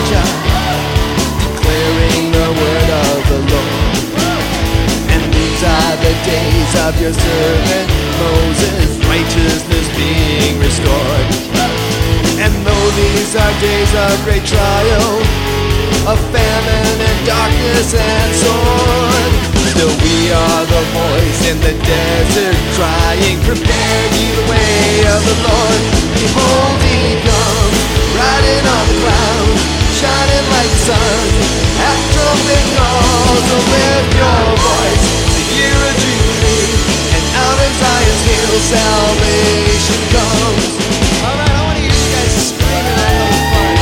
Elijah, declaring the word of the Lord. And these are the days of your servant Moses, righteousness being restored. And though these are days of great trial, of famine and darkness and sword, still we are the voice in the desert crying, prepare ye the way of the Lord. Behold, he comes, riding on the clouds, shining like the sun, at trumpet calls. So lift your voice, the year of Jubilee, and out of Zion's hill salvation comes. Alright, I want to hear you guys screaming on those parts.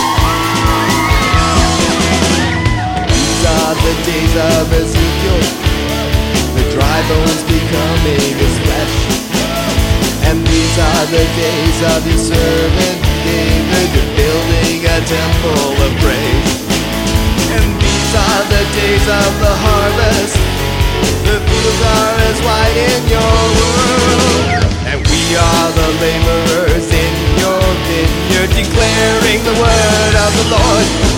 These are the days of Ezekiel, the dry bones becoming his flesh. And these are the days of your servant David, building a temple of praise. And these are the days of the harvest, the fields are as white in your world. And we are the laborers in your vineyard, declaring the word of the Lord.